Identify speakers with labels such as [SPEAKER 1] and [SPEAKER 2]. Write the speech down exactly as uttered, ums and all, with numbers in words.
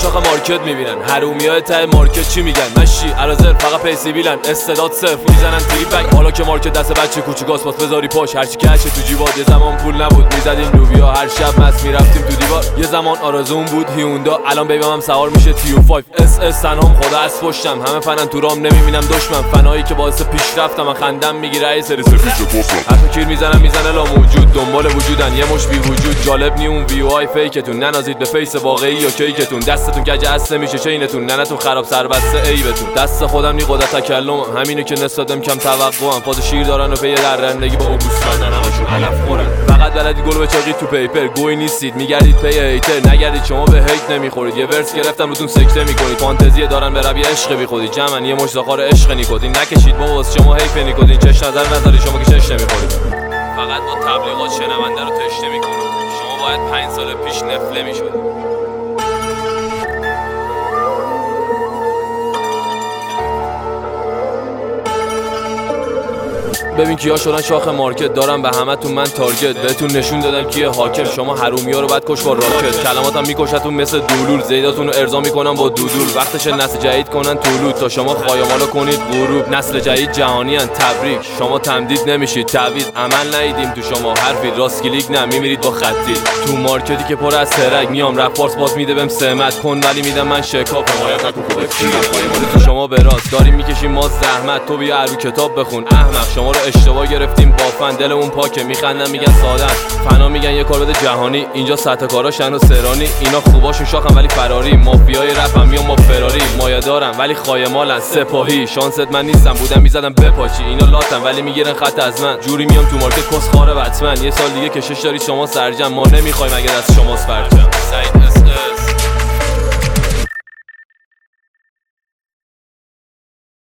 [SPEAKER 1] شاخ مارکت میبینن، حرومیای ته مارکت چی میگن؟ مشی ارازل فقط پیسی بیلن، استعداد صفر میزنن تریپک. حالا که مارکت دست بچه کوچیکاست باز بذاری پاش هرچی که هشه تو جیبات. یه زمان پول نبود میزدیم لوبیا، هر شب مست میرفتیم تو دیوار. یه زمان آرزوم بود هیوندا، الان بیبی هم سوار میشه تی او پنج اس اس. تنهام خدا از پشتم، همه فنن تو رام نمیبینم دشمن. فنایی که باعث پیشرفتم من خندم میگیره ای سری سفید. حتی کیر میزنم میزنه لا موجود، دنبال وجودن یه مش بی وجود. جالب نی اون ویو های فیکتون، ننازید به فیس واقعی یا کیکتون. دستتون گج اصل میشه چینتون، ننتون خراب سربسته عیبتون. دست خودم نی قدرت تکلمم، همینه که نسبتم کم توقعم. فاز شیر دارن و پی درندگی با اوگوست کردن همشون علف خورن. فقط بلدی گل بچاقید تو پیپر، گوی نیستید میگردید پی هیتر. نگردید شما به هیت نمیخورید، یه ورس گرفتم روتون سکته میکنید. فانتزی دارن به ربی عشق بیخودید، جمعن یه مش زاخار عشق نیکودین. نکشید بابا واسه شما حیف نیکودین، چش نظر نذاری شما که چش نمیخورید. فقط با تبلیغات شنونده رو تشنه میکنید، شما باید پنج سال پیش نفله میشدید. ببین کیا شدن شاخ مارکت، دارم به همتون من تارگت. بهتون نشون دادم کیه حاکم، شما حرومیا رو بعد کش با راکت. کلماتم میکشتون مثل دولول، زیداتون رو ارضا میکنم با دودول. وقتش نسل جدید کنن طولود تا شما خایمالو کنید غروب. نسل جدید جهانی ان تبریک، شما تمدید نمیشید تعویض. عمل ندیدیم تو شما حرفی راست کلیک نه میمیرید با خطی. تو مارکتی که پر از ترک میام رپ پارس باز میده بهم سمت کن، ولی میدم من شکاف. حمایت نکن تو شما به راست داریم میکشیم ما زحمت. تو بیا رو کتاب بخون احمق، شما رو اشتباه گرفتیم با فن. دل اون پاکه میخندن میگن سادن، فنا میگن یه کار بده جهانی. اینجا سطح کاراشن و سرانی، اینا خوباشون شاخن ولی فراری. مافیای رپ هم میان با فراری، مایه دارن ولی خایمالن سپاهی. شانست من نیستم بودم میزدم بپاچی، اینا لاتن ولی میگیرن خط از من. جوری میام تو مارکت کس خاره بتمن، یه سال دیگه کشش دارید شما سرجم. ما نمیخوایم اگه دست شماست فرجم.